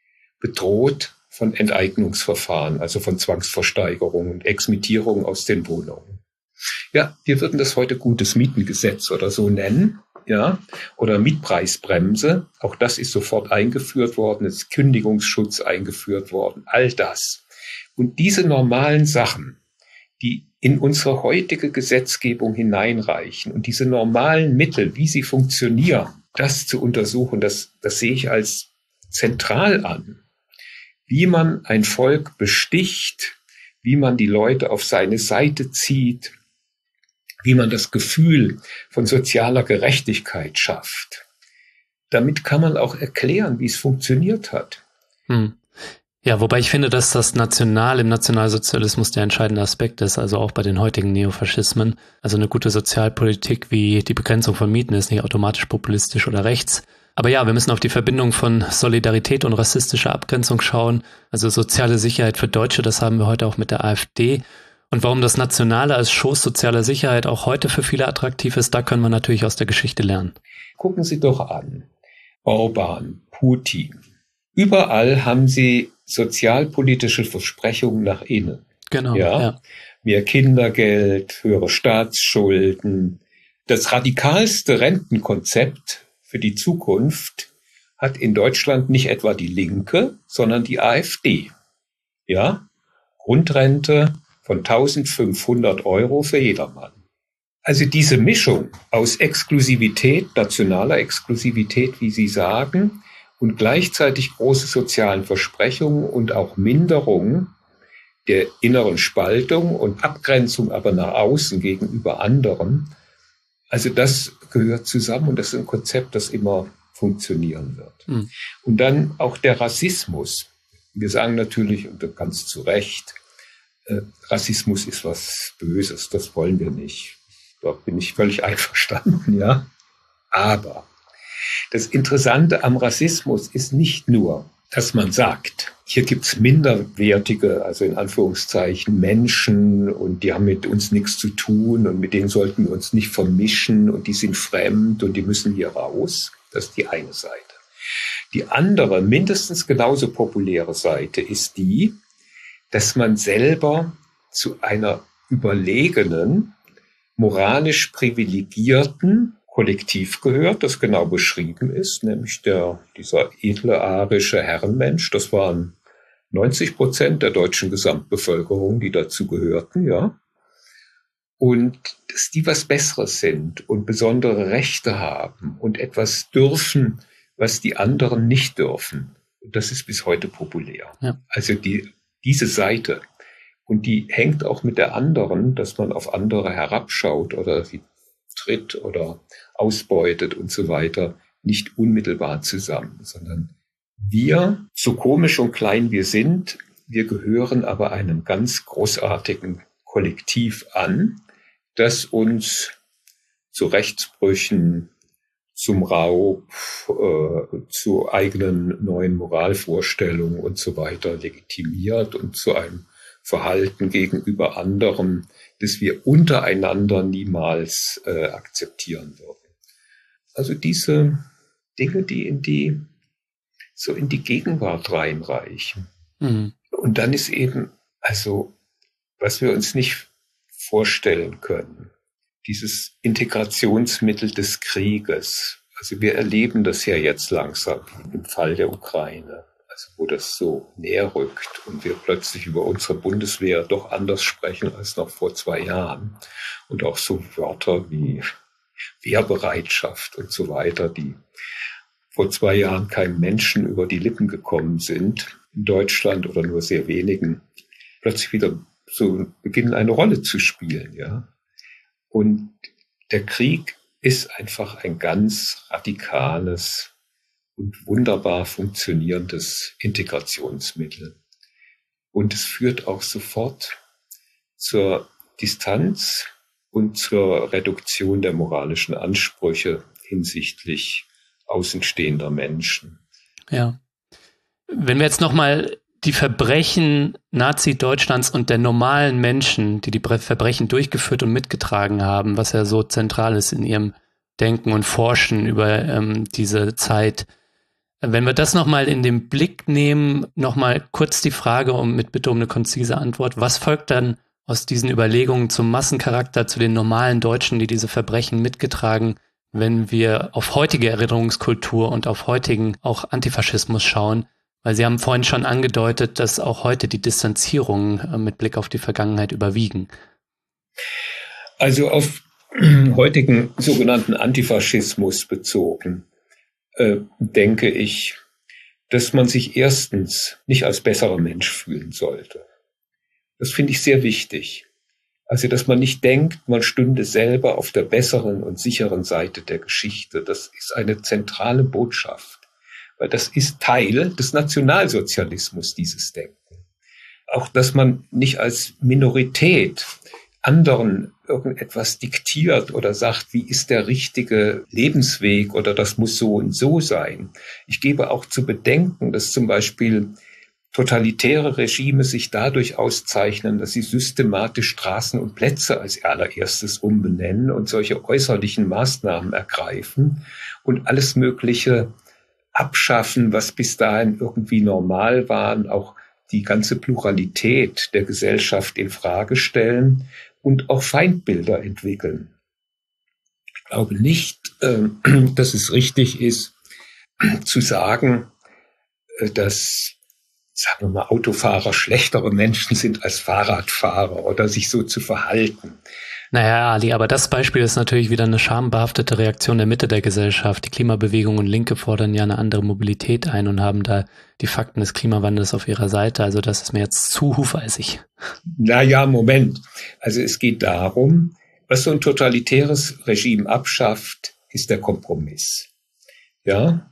bedroht von Enteignungsverfahren, also von Zwangsversteigerungen und Exmittierungen aus den Wohnungen. Ja, wir würden das heute gutes Mietengesetz oder so nennen, ja, oder Mietpreisbremse. Auch das ist sofort eingeführt worden, es ist Kündigungsschutz eingeführt worden, all das. Und diese normalen Sachen, die in unsere heutige Gesetzgebung hineinreichen und diese normalen Mittel, wie sie funktionieren, das zu untersuchen, das, das sehe ich als zentral an. Wie man ein Volk besticht, wie man die Leute auf seine Seite zieht, wie man das Gefühl von sozialer Gerechtigkeit schafft. Damit kann man auch erklären, wie es funktioniert hat. Hm. Ja, wobei ich finde, dass das National im Nationalsozialismus der entscheidende Aspekt ist, also auch bei den heutigen Neofaschismen. Also eine gute Sozialpolitik wie die Begrenzung von Mieten ist nicht automatisch populistisch oder rechts. Aber ja, wir müssen auf die Verbindung von Solidarität und rassistischer Abgrenzung schauen. Also soziale Sicherheit für Deutsche, das haben wir heute auch mit der AfD. Und warum das Nationale als Schoß sozialer Sicherheit auch heute für viele attraktiv ist, da können wir natürlich aus der Geschichte lernen. Gucken Sie doch an. Orban, Putin. Überall haben sie sozialpolitische Versprechungen nach innen. Genau, ja. ja. Mehr Kindergeld, höhere Staatsschulden. Das radikalste Rentenkonzept für die Zukunft hat in Deutschland nicht etwa die Linke, sondern die AfD. Ja, Grundrente von eintausendfünfhundert Euro für jedermann. Also diese Mischung aus Exklusivität, nationaler Exklusivität, wie Sie sagen, und gleichzeitig große sozialen Versprechungen und auch Minderung der inneren Spaltung und Abgrenzung aber nach außen gegenüber anderen. Also das gehört zusammen und das ist ein Konzept, das immer funktionieren wird. Mhm. Und dann auch der Rassismus. Wir sagen natürlich, und ganz zu Recht, äh, Rassismus ist was Böses, das wollen wir nicht. Da bin ich völlig einverstanden, ja. Aber das Interessante am Rassismus ist nicht nur, dass man sagt, hier gibt's minderwertige, also in Anführungszeichen Menschen und die haben mit uns nichts zu tun und mit denen sollten wir uns nicht vermischen und die sind fremd und die müssen hier raus. Das ist die eine Seite. Die andere, mindestens genauso populäre Seite ist die, dass man selber zu einer überlegenen, moralisch privilegierten Kollektiv gehört, das genau beschrieben ist, nämlich der, dieser edle arische Herrenmensch. Das waren neunzig Prozent der deutschen Gesamtbevölkerung, die dazu gehörten, ja. Und dass die was Besseres sind und besondere Rechte haben und etwas dürfen, was die anderen nicht dürfen. Und das ist bis heute populär. Ja. Also die, diese Seite. Und die hängt auch mit der anderen, dass man auf andere herabschaut oder sie tritt oder ausbeutet und so weiter, nicht unmittelbar zusammen, sondern wir, so komisch und klein wir sind, wir gehören aber einem ganz großartigen Kollektiv an, das uns zu Rechtsbrüchen, zum Raub, äh, zu eigenen neuen Moralvorstellungen und so weiter legitimiert und zu einem Verhalten gegenüber anderen, das wir untereinander niemals äh, akzeptieren würden. Also diese Dinge, die in die, so in die Gegenwart reinreichen. Mhm. Und dann ist eben, also, was wir uns nicht vorstellen können, dieses Integrationsmittel des Krieges. Also wir erleben das ja jetzt langsam im Fall der Ukraine. Also wo das so näher rückt und wir plötzlich über unsere Bundeswehr doch anders sprechen als noch vor zwei Jahren. Und auch so Wörter wie Wehrbereitschaft und so weiter, die vor zwei Jahren keinem Menschen über die Lippen gekommen sind, in Deutschland oder nur sehr wenigen, plötzlich wieder so beginnen eine Rolle zu spielen, ja. Und der Krieg ist einfach ein ganz radikales und wunderbar funktionierendes Integrationsmittel. Und es führt auch sofort zur Distanz und zur Reduktion der moralischen Ansprüche hinsichtlich außenstehender Menschen. Ja. Wenn wir jetzt nochmal die Verbrechen Nazi-Deutschlands und der normalen Menschen, die die Verbrechen durchgeführt und mitgetragen haben, was ja so zentral ist in ihrem Denken und Forschen über ähm, diese Zeit. Wenn wir das nochmal in den Blick nehmen, nochmal kurz die Frage um mit Bitte um eine konzise Antwort. Was folgt dann aus diesen Überlegungen zum Massencharakter, zu den normalen Deutschen, die diese Verbrechen mitgetragen, wenn wir auf heutige Erinnerungskultur und auf heutigen auch Antifaschismus schauen? Weil Sie haben vorhin schon angedeutet, dass auch heute die Distanzierungen mit Blick auf die Vergangenheit überwiegen. Also auf heutigen sogenannten Antifaschismus bezogen, äh, denke ich, dass man sich erstens nicht als besserer Mensch fühlen sollte. Das finde ich sehr wichtig. Also, dass man nicht denkt, man stünde selber auf der besseren und sicheren Seite der Geschichte. Das ist eine zentrale Botschaft. Weil das ist Teil des Nationalsozialismus, dieses Denken. Auch, dass man nicht als Minorität anderen irgendetwas diktiert oder sagt, wie ist der richtige Lebensweg oder das muss so und so sein. Ich gebe auch zu bedenken, dass zum Beispiel totalitäre Regime sich dadurch auszeichnen, dass sie systematisch Straßen und Plätze als allererstes umbenennen und solche äußerlichen Maßnahmen ergreifen und alles Mögliche abschaffen, was bis dahin irgendwie normal war, und auch die ganze Pluralität der Gesellschaft in Frage stellen und auch Feindbilder entwickeln. Ich glaube nicht, dass es richtig ist, zu sagen, dass, sagen wir mal, Autofahrer schlechtere Menschen sind als Fahrradfahrer oder sich so zu verhalten. Naja, Ali, aber das Beispiel ist natürlich wieder eine schambehaftete Reaktion der Mitte der Gesellschaft. Die Klimabewegung und Linke fordern ja eine andere Mobilität ein und haben da die Fakten des Klimawandels auf ihrer Seite. Also das ist mir jetzt zu hufeisig. Naja, Moment. Also es geht darum, was so ein totalitäres Regime abschafft, ist der Kompromiss. Ja,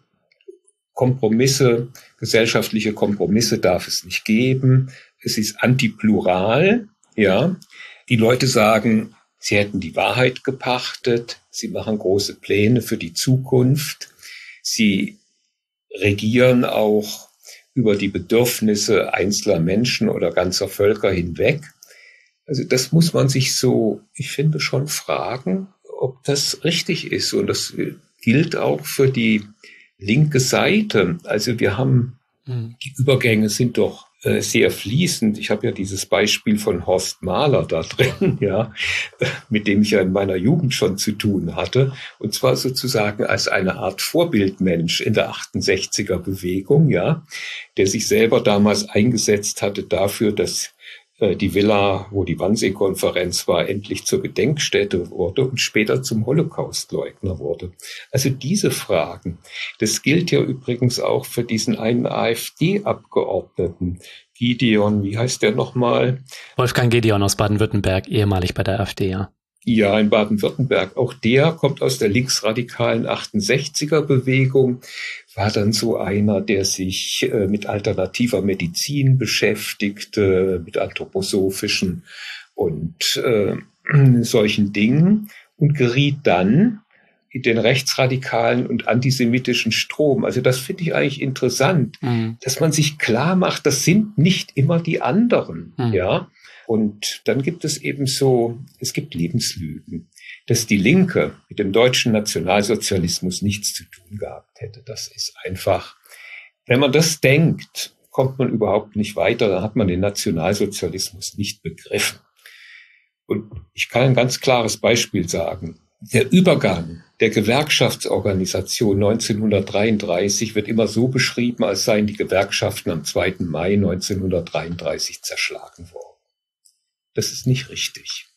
Kompromisse, gesellschaftliche Kompromisse darf es nicht geben. Es ist antiplural. Ja, die Leute sagen, sie hätten die Wahrheit gepachtet. Sie machen große Pläne für die Zukunft. Sie regieren auch über die Bedürfnisse einzelner Menschen oder ganzer Völker hinweg. Also das muss man sich so, ich finde, schon fragen, ob das richtig ist. Und das gilt auch für die linke Seite. Also wir haben, mhm. die Übergänge sind doch äh, sehr fließend. Ich habe ja dieses Beispiel von Horst Mahler da drin, ja, mit dem ich ja in meiner Jugend schon zu tun hatte. Und zwar sozusagen als eine Art Vorbildmensch in der achtundsechziger Bewegung, ja, der sich selber damals eingesetzt hatte dafür, dass die Villa, wo die Wannsee-Konferenz war, endlich zur Gedenkstätte wurde und später zum Holocaustleugner wurde. Also diese Fragen, das gilt ja übrigens auch für diesen einen AfD-Abgeordneten, Gideon, wie heißt der nochmal? Wolfgang Gideon aus Baden-Württemberg, ehemalig bei der AfD, ja. Ja, in Baden-Württemberg. Auch der kommt aus der linksradikalen achtundsechziger Bewegung, war dann so einer, der sich äh, mit alternativer Medizin beschäftigte, mit anthroposophischen und äh, solchen Dingen und geriet dann in den rechtsradikalen und antisemitischen Strom. Also das finde ich eigentlich interessant, mhm. dass man sich klar macht, das sind nicht immer die anderen, mhm. ja. Und dann gibt es eben so, es gibt Lebenslügen, dass die Linke mit dem deutschen Nationalsozialismus nichts zu tun gehabt hätte. Das ist einfach, wenn man das denkt, kommt man überhaupt nicht weiter, dann hat man den Nationalsozialismus nicht begriffen. Und ich kann ein ganz klares Beispiel sagen. Der Übergang der Gewerkschaftsorganisation neunzehnhundertdreiunddreißig wird immer so beschrieben, als seien die Gewerkschaften am zweiten Mai neunzehnhundertdreiunddreißig zerschlagen worden. Das ist nicht richtig.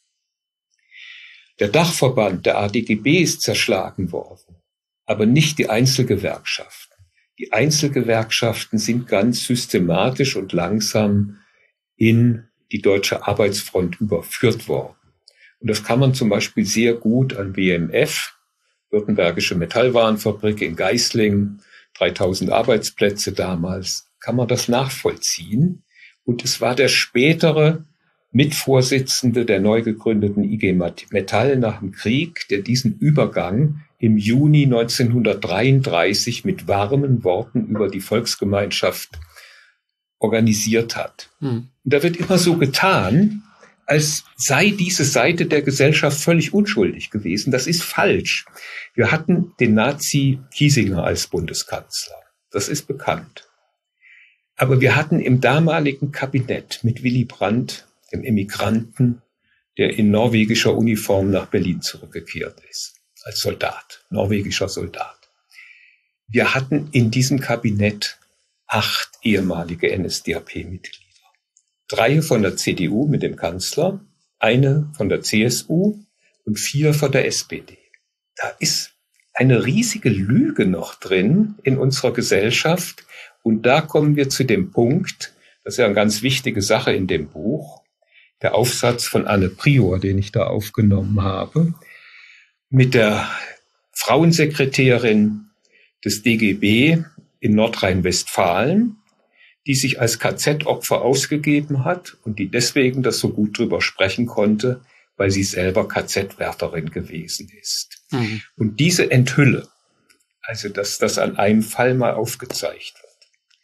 Der Dachverband, der A D G B, ist zerschlagen worden, aber nicht die Einzelgewerkschaften. Die Einzelgewerkschaften sind ganz systematisch und langsam in die Deutsche Arbeitsfront überführt worden. Und das kann man zum Beispiel sehr gut an W M F, Württembergische Metallwarenfabrik in Geislingen, dreitausend Arbeitsplätze damals, kann man das nachvollziehen. Und es war der spätere Mitvorsitzende der neu gegründeten I G Metall nach dem Krieg, der diesen Übergang im Juni neunzehnhundertdreiunddreißig mit warmen Worten über die Volksgemeinschaft organisiert hat. Hm. Und da wird immer so getan, als sei diese Seite der Gesellschaft völlig unschuldig gewesen. Das ist falsch. Wir hatten den Nazi Kiesinger als Bundeskanzler. Das ist bekannt. Aber wir hatten im damaligen Kabinett mit Willy Brandt, dem Emigranten, der in norwegischer Uniform nach Berlin zurückgekehrt ist, als Soldat, norwegischer Soldat. Wir hatten in diesem Kabinett acht ehemalige N S D A P-Mitglieder. Drei von der C D U mit dem Kanzler, eine von der C S U und vier von der S P D. Da ist eine riesige Lüge noch drin in unserer Gesellschaft. Und da kommen wir zu dem Punkt, das ist ja eine ganz wichtige Sache in dem Buch, der Aufsatz von Anne Prior, den ich da aufgenommen habe, mit der Frauensekretärin des D G B in Nordrhein-Westfalen, die sich als K Z-Opfer ausgegeben hat und die deswegen das so gut drüber sprechen konnte, weil sie selber K Z-Wärterin gewesen ist. Mhm. Und diese Enthülle, also dass das an einem Fall mal aufgezeigt wird,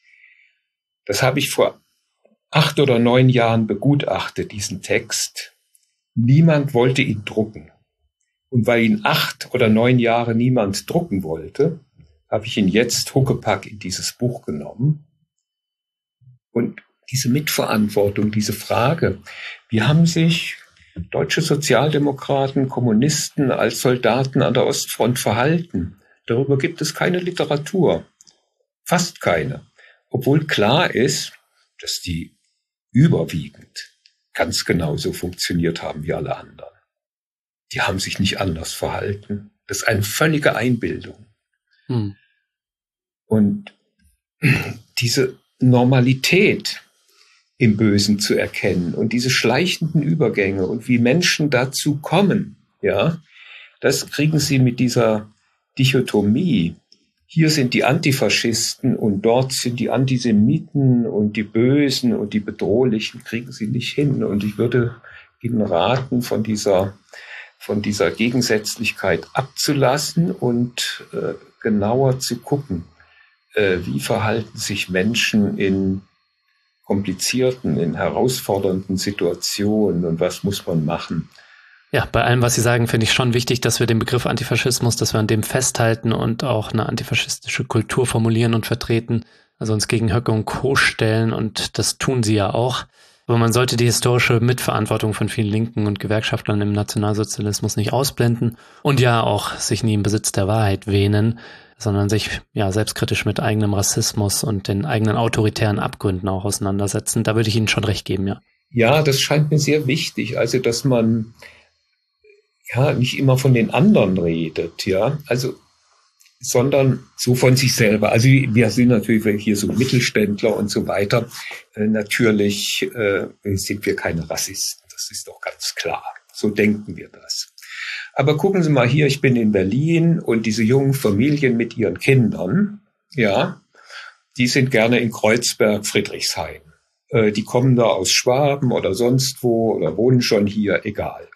das habe ich vor acht oder neun Jahren begutachtet, diesen Text. Niemand wollte ihn drucken. Und weil ihn acht oder neun Jahre niemand drucken wollte, habe ich ihn jetzt huckepack in dieses Buch genommen. Und diese Mitverantwortung, diese Frage, wie haben sich deutsche Sozialdemokraten, Kommunisten als Soldaten an der Ostfront verhalten? Darüber gibt es keine Literatur, fast keine. Obwohl klar ist, dass die überwiegend ganz genauso funktioniert haben wie alle anderen. Die haben sich nicht anders verhalten. Das ist eine völlige Einbildung. Hm. Und diese Normalität im Bösen zu erkennen und diese schleichenden Übergänge und wie Menschen dazu kommen, ja, das kriegen Sie mit dieser Dichotomie. Hier sind die Antifaschisten und dort sind die Antisemiten und die Bösen und die Bedrohlichen, kriegen Sie nicht hin. Und ich würde Ihnen raten, von dieser, von dieser Gegensätzlichkeit abzulassen und äh, genauer zu gucken, äh, wie verhalten sich Menschen in komplizierten, in herausfordernden Situationen und was muss man machen. Ja, bei allem, was Sie sagen, finde ich schon wichtig, dass wir den Begriff Antifaschismus, dass wir an dem festhalten und auch eine antifaschistische Kultur formulieren und vertreten, also uns gegen Höcke und Co. stellen, und das tun Sie ja auch. Aber man sollte die historische Mitverantwortung von vielen Linken und Gewerkschaftlern im Nationalsozialismus nicht ausblenden und ja auch sich nie im Besitz der Wahrheit wähnen, sondern sich ja selbstkritisch mit eigenem Rassismus und den eigenen autoritären Abgründen auch auseinandersetzen. Da würde ich Ihnen schon recht geben, ja. Ja, das scheint mir sehr wichtig, also dass man ja nicht immer von den anderen redet, ja, also sondern so von sich selber. Also wir sind natürlich hier so Mittelständler und so weiter. Äh, natürlich äh, sind wir keine Rassisten, das ist doch ganz klar. So denken wir das. Aber gucken Sie mal hier, ich bin in Berlin und diese jungen Familien mit ihren Kindern, ja, die sind gerne in Kreuzberg, Friedrichshain. Äh, die kommen da aus Schwaben oder sonst wo oder wohnen schon hier, egal.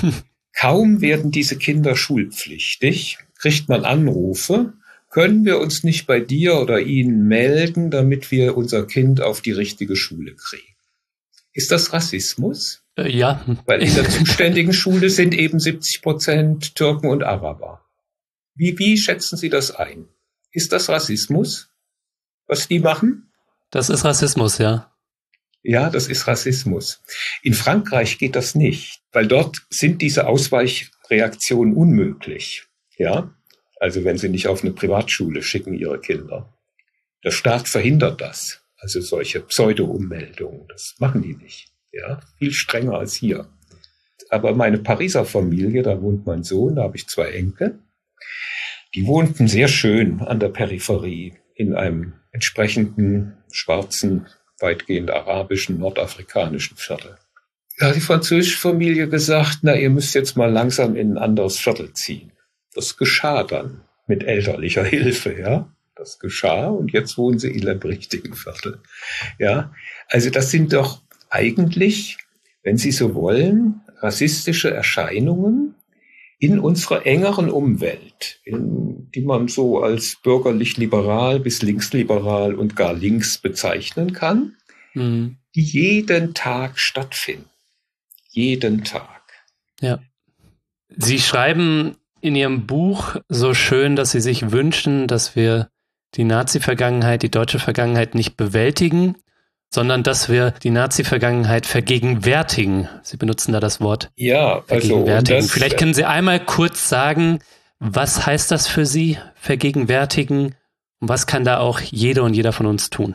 Kaum werden diese Kinder schulpflichtig, kriegt man Anrufe, können wir uns nicht bei dir oder Ihnen melden, damit wir unser Kind auf die richtige Schule kriegen. Ist das Rassismus? Äh, ja. Weil in der zuständigen Schule sind eben siebzig Prozent Türken und Araber. Wie, wie schätzen Sie das ein? Ist das Rassismus, was die machen? Das ist Rassismus, ja. Ja, das ist Rassismus. In Frankreich geht das nicht, weil dort sind diese Ausweichreaktionen unmöglich. Ja, also wenn sie nicht auf eine Privatschule schicken, ihre Kinder. Der Staat verhindert das. Also solche Pseudo-Ummeldungen, das machen die nicht. Ja, viel strenger als hier. Aber meine Pariser Familie, da wohnt mein Sohn, da habe ich zwei Enkel, die wohnten sehr schön an der Peripherie in einem entsprechenden schwarzen, weitgehend arabischen, nordafrikanischen Viertel. Da hat die französische Familie gesagt, na, ihr müsst jetzt mal langsam in ein anderes Viertel ziehen. Das geschah dann mit elterlicher Hilfe, ja. Das geschah und jetzt wohnen sie in einem richtigen Viertel. Ja, also das sind doch eigentlich, wenn Sie so wollen, rassistische Erscheinungen in unserer engeren Umwelt, in, die man so als bürgerlich-liberal bis linksliberal und gar links bezeichnen kann, mhm. die jeden Tag stattfinden. Jeden Tag. Ja. Sie schreiben in Ihrem Buch so schön, dass Sie sich wünschen, dass wir die Nazi-Vergangenheit, die deutsche Vergangenheit nicht bewältigen, sondern dass wir die Nazi-Vergangenheit vergegenwärtigen. Sie benutzen da das Wort ja, vergegenwärtigen. Also, das, Vielleicht können Sie einmal kurz sagen, was heißt das für Sie, vergegenwärtigen? Und was kann da auch jede und jeder von uns tun?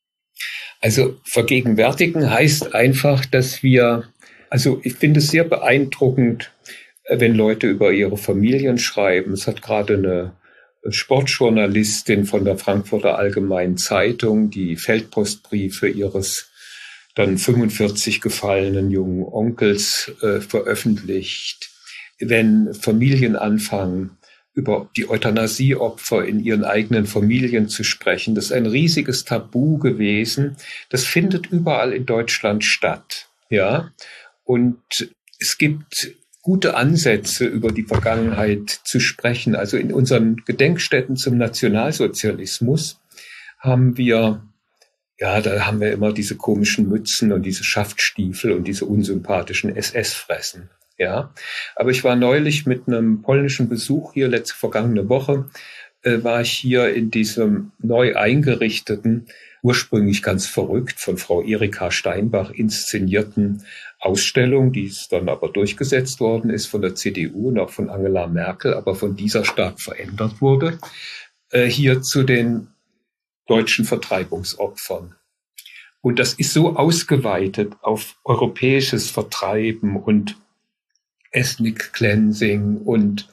Also vergegenwärtigen heißt einfach, dass wir, also ich finde es sehr beeindruckend, wenn Leute über ihre Familien schreiben. Es hat gerade eine Sportjournalistin von der Frankfurter Allgemeinen Zeitung die Feldpostbriefe ihres dann fünfundvierzig gefallenen jungen Onkels äh, veröffentlicht. Wenn Familien anfangen, über die Euthanasieopfer in ihren eigenen Familien zu sprechen, das ist ein riesiges Tabu gewesen. Das findet überall in Deutschland statt, ja. Und es gibt gute Ansätze, über die Vergangenheit zu sprechen. Also in unseren Gedenkstätten zum Nationalsozialismus haben wir, ja, da haben wir immer diese komischen Mützen und diese Schaftstiefel und diese unsympathischen S S-Fressen. Ja, aber ich war neulich mit einem polnischen Besuch hier letzte vergangene Woche äh, war ich hier in diesem neu eingerichteten, ursprünglich ganz verrückt von Frau Erika Steinbach inszenierten Ausstellung, die es dann aber durchgesetzt worden ist von der C D U und auch von Angela Merkel, aber von dieser stark verändert wurde, äh, hier zu den deutschen Vertreibungsopfern. Und das ist so ausgeweitet auf europäisches Vertreiben und Ethnic Cleansing und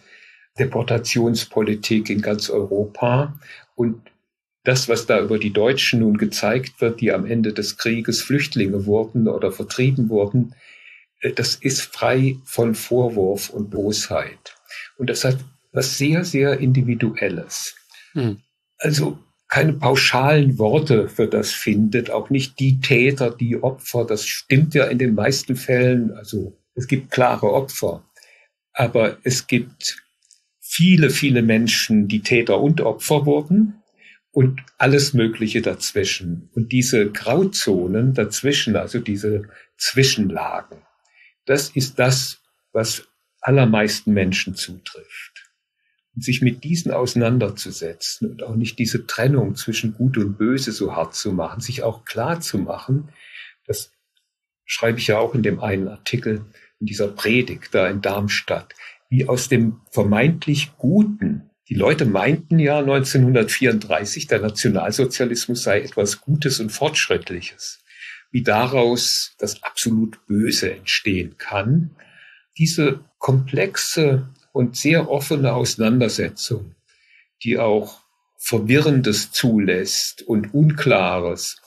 Deportationspolitik in ganz Europa. Und das, was da über die Deutschen nun gezeigt wird, die am Ende des Krieges Flüchtlinge wurden oder vertrieben wurden, das ist frei von Vorwurf und Bosheit. Und das hat was sehr, sehr Individuelles. Hm. Also keine pauschalen Worte für das findet, auch nicht die Täter, die Opfer. Das stimmt ja in den meisten Fällen. Also es gibt klare Opfer, aber es gibt viele, viele Menschen, die Täter und Opfer wurden und alles Mögliche dazwischen. Und diese Grauzonen dazwischen, also diese Zwischenlagen, das ist das, was allermeisten Menschen zutrifft. Und sich mit diesen auseinanderzusetzen und auch nicht diese Trennung zwischen Gut und Böse so hart zu machen, sich auch klar zu machen, das schreibe ich ja auch in dem einen Artikel in dieser Predigt da in Darmstadt, wie aus dem vermeintlich Guten, die Leute meinten ja neunzehnhundertvierunddreißig, der Nationalsozialismus sei etwas Gutes und Fortschrittliches, wie daraus das absolut Böse entstehen kann. Diese komplexe und sehr offene Auseinandersetzung, die auch Verwirrendes zulässt und Unklares,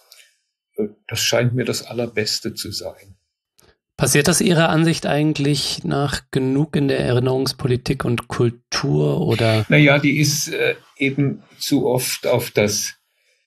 das scheint mir das Allerbeste zu sein. Passiert das Ihrer Ansicht eigentlich nach genug in der Erinnerungspolitik und Kultur, oder? Naja, die ist äh, eben zu oft auf das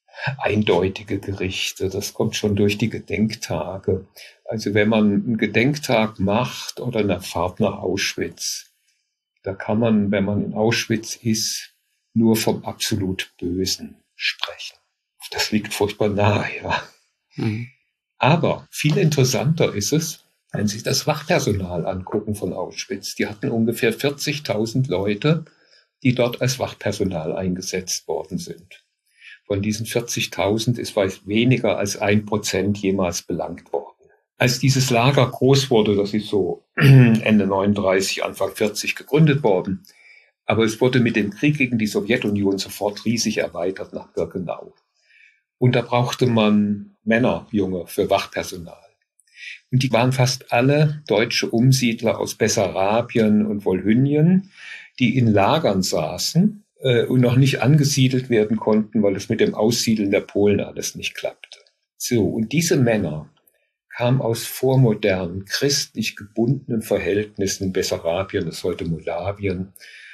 Eindeutige gerichtet. Das kommt schon durch die Gedenktage. Also wenn man einen Gedenktag macht oder eine Fahrt nach Auschwitz, da kann man, wenn man in Auschwitz ist, nur vom absolut Bösen sprechen. Das liegt furchtbar nahe, ja. Mhm. Aber viel interessanter ist es, wenn Sie das Wachpersonal angucken von Auschwitz. Die hatten ungefähr vierzigtausend Leute, die dort als Wachpersonal eingesetzt worden sind. Von diesen vierzigtausend ist weit weniger als ein Prozent jemals belangt worden. Als dieses Lager groß wurde, das ist so Ende neununddreißig, Anfang vierzig gegründet worden, aber es wurde mit dem Krieg gegen die Sowjetunion sofort riesig erweitert nach Birkenau. Und da brauchte man Männer, Junge, für Wachpersonal. Und die waren fast alle deutsche Umsiedler aus Bessarabien und Wolhynien, die in Lagern saßen äh, und noch nicht angesiedelt werden konnten, weil es mit dem Aussiedeln der Polen alles nicht klappte. So, und diese Männer kamen aus vormodernen, christlich gebundenen Verhältnissen in Bessarabien, das ist heute Moldawien,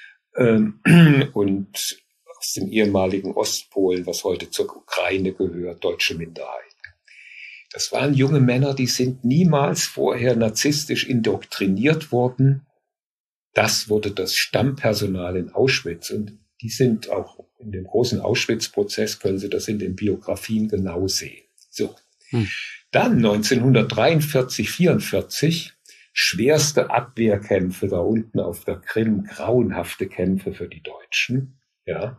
ähm, und aus dem ehemaligen Ostpolen, was heute zur Ukraine gehört, deutsche Minderheiten. Das waren junge Männer, die sind niemals vorher narzisstisch indoktriniert worden. Das wurde das Stammpersonal in Auschwitz. Und die sind auch in dem großen Auschwitz-Prozess, können Sie das in den Biografien genau sehen. So. Hm. Dann neunzehnhundertdreiundvierzig, vierundvierzig, schwerste Abwehrkämpfe da unten auf der Krim, grauenhafte Kämpfe für die Deutschen, ja.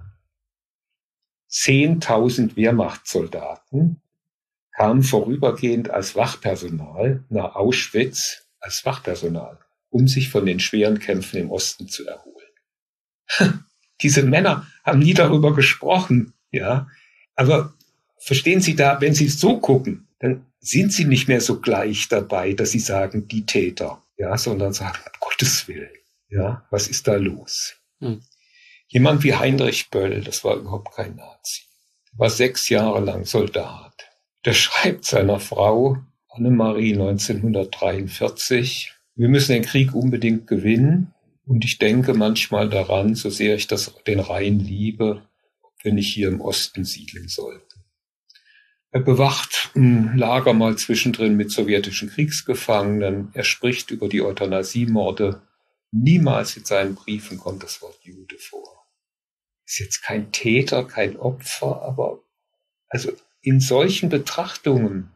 Zehntausend Wehrmachtssoldaten kamen vorübergehend als Wachpersonal nach Auschwitz, als Wachpersonal, um sich von den schweren Kämpfen im Osten zu erholen. Diese Männer haben nie darüber gesprochen, ja. Aber verstehen Sie da, wenn Sie so gucken, dann sind Sie nicht mehr so gleich dabei, dass Sie sagen, die Täter, ja, sondern sagen, um Gottes Willen, ja, was ist da los? Hm. Jemand wie Heinrich Böll, das war überhaupt kein Nazi, war sechs Jahre lang Soldat. Der schreibt seiner Frau Annemarie neunzehnhundertdreiundvierzig, wir müssen den Krieg unbedingt gewinnen und ich denke manchmal daran, so sehr ich das, den Rhein liebe, ob wir nicht hier im Osten siedeln sollten. Er bewacht ein Lager mal zwischendrin mit sowjetischen Kriegsgefangenen. Er spricht über die Euthanasiemorde. Niemals in seinen Briefen kommt das Wort Jude vor. Ist jetzt kein Täter, kein Opfer, aber also in solchen Betrachtungen,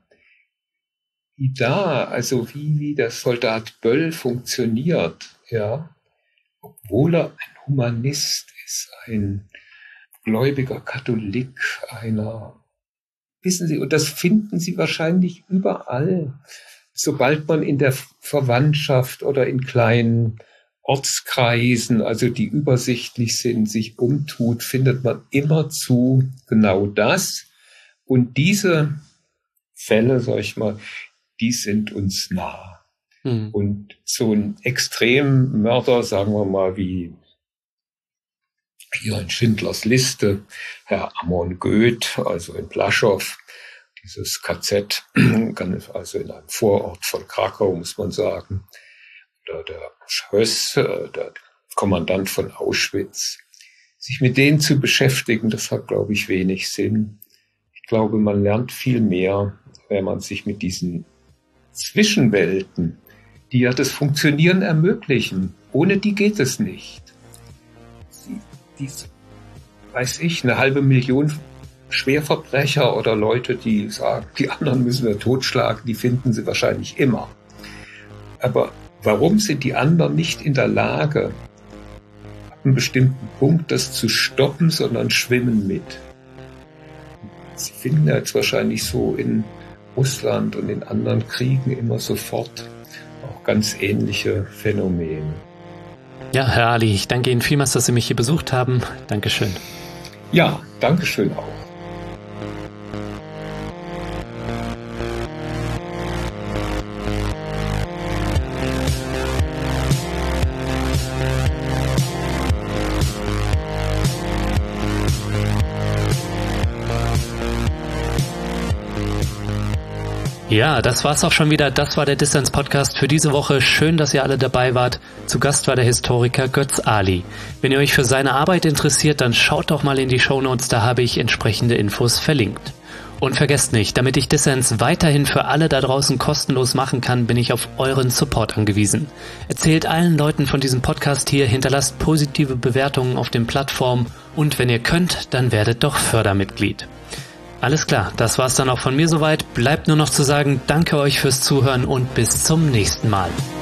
wie da, also wie, wie der Soldat Böll funktioniert, ja, obwohl er ein Humanist ist, ein gläubiger Katholik, einer, wissen Sie, und das finden Sie wahrscheinlich überall. Sobald man in der Verwandtschaft oder in kleinen Ortskreisen, also die übersichtlich sind, sich umtut, findet man immerzu genau das. Und diese Fälle, sag ich mal, die sind uns nah. Mhm. Und so ein Extremmörder, sagen wir mal, wie hier in Schindlers Liste, Herr Amon Goeth, also in Blaschow, dieses K Z, also in einem Vorort von Krakau, muss man sagen, oder der Schöss, der Kommandant von Auschwitz, sich mit denen zu beschäftigen, das hat, glaube ich, wenig Sinn. Ich glaube, man lernt viel mehr, wenn man sich mit diesen Zwischenwelten, die ja das Funktionieren ermöglichen, ohne die geht es nicht. Die, weiß ich, eine halbe Million Schwerverbrecher oder Leute, die sagen, die anderen müssen wir totschlagen, die finden sie wahrscheinlich immer. Aber warum sind die anderen nicht in der Lage, ab einem bestimmten Punkt das zu stoppen, sondern schwimmen mit? Sie finden ja jetzt wahrscheinlich so in Russland und in anderen Kriegen immer sofort auch ganz ähnliche Phänomene. Ja, Herr Ali, ich danke Ihnen vielmals, dass Sie mich hier besucht haben. Dankeschön. Ja, Dankeschön auch. Ja, das war's auch schon wieder. Das war der Dissens-Podcast für diese Woche. Schön, dass ihr alle dabei wart. Zu Gast war der Historiker Götz Ali. Wenn ihr euch für seine Arbeit interessiert, dann schaut doch mal in die Shownotes, da habe ich entsprechende Infos verlinkt. Und vergesst nicht, damit ich Dissens weiterhin für alle da draußen kostenlos machen kann, bin ich auf euren Support angewiesen. Erzählt allen Leuten von diesem Podcast hier, hinterlasst positive Bewertungen auf den Plattformen und wenn ihr könnt, dann werdet doch Fördermitglied. Alles klar, das war's dann auch von mir soweit. Bleibt nur noch zu sagen, danke euch fürs Zuhören und bis zum nächsten Mal.